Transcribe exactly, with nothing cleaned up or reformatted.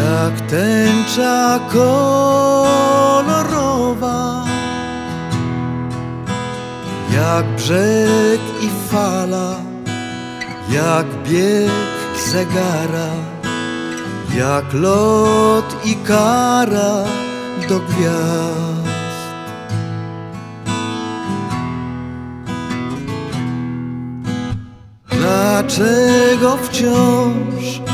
jak tęcza kolorowa, jak brzeg i fala, jak bieg zegara, jak lot i kara do gwiazd. Dlaczego wciąż